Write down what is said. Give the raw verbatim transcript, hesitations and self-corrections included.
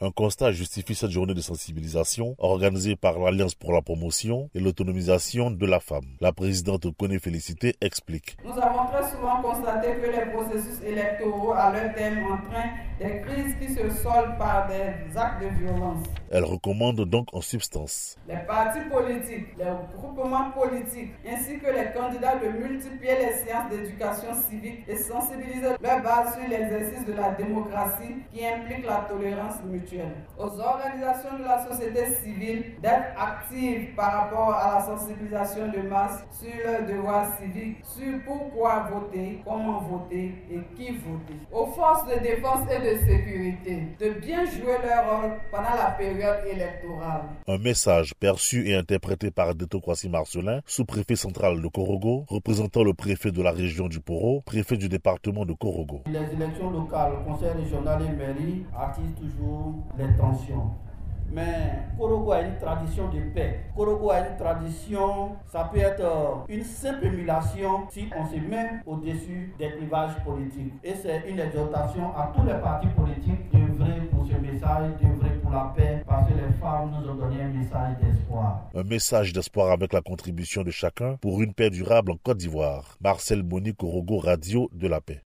Un constat justifie cette journée de sensibilisation organisée par l'Alliance pour la promotion et l'autonomisation de la femme. La présidente Koné Félicité explique. Nous avons très souvent constaté que les processus électoraux à leur terme entraînent des crises qui se soldent par des actes de violence. Elle recommande donc en substance. Les partis politiques, les groupements politiques ainsi que les candidats de multiplier les séances d'éducation civique et sensibiliser leur base sur l'exercice de la démocratie qui implique la tolérance mutuelle. Aux organisations de la société civile d'être actives par rapport à la sensibilisation de masse sur leurs devoirs civiques, sur pourquoi voter, comment voter et qui voter. Aux forces de défense et de sécurité de bien jouer leur rôle pendant la période électorale. Un message perçu et interprété par Deto Kwasi Marcelin, sous-préfet central de Korogo, représentant le préfet de la région du Poro, préfet du département de Korogo. Les élections locales, conseil régional et mairie attisent toujours les tensions. Mais Korogo a une tradition de paix. Korogo a une tradition, ça peut être une simple émulation si on se met au-dessus des clivages politiques. Et c'est une exhortation à tous les partis politiques d'œuvrer pour ce message, d'œuvrer pour la paix, parce que les femmes nous ont donné un message d'espoir. Un message d'espoir avec la contribution de chacun pour une paix durable en Côte d'Ivoire. Marcel Boni, Korogo, Radio de la Paix.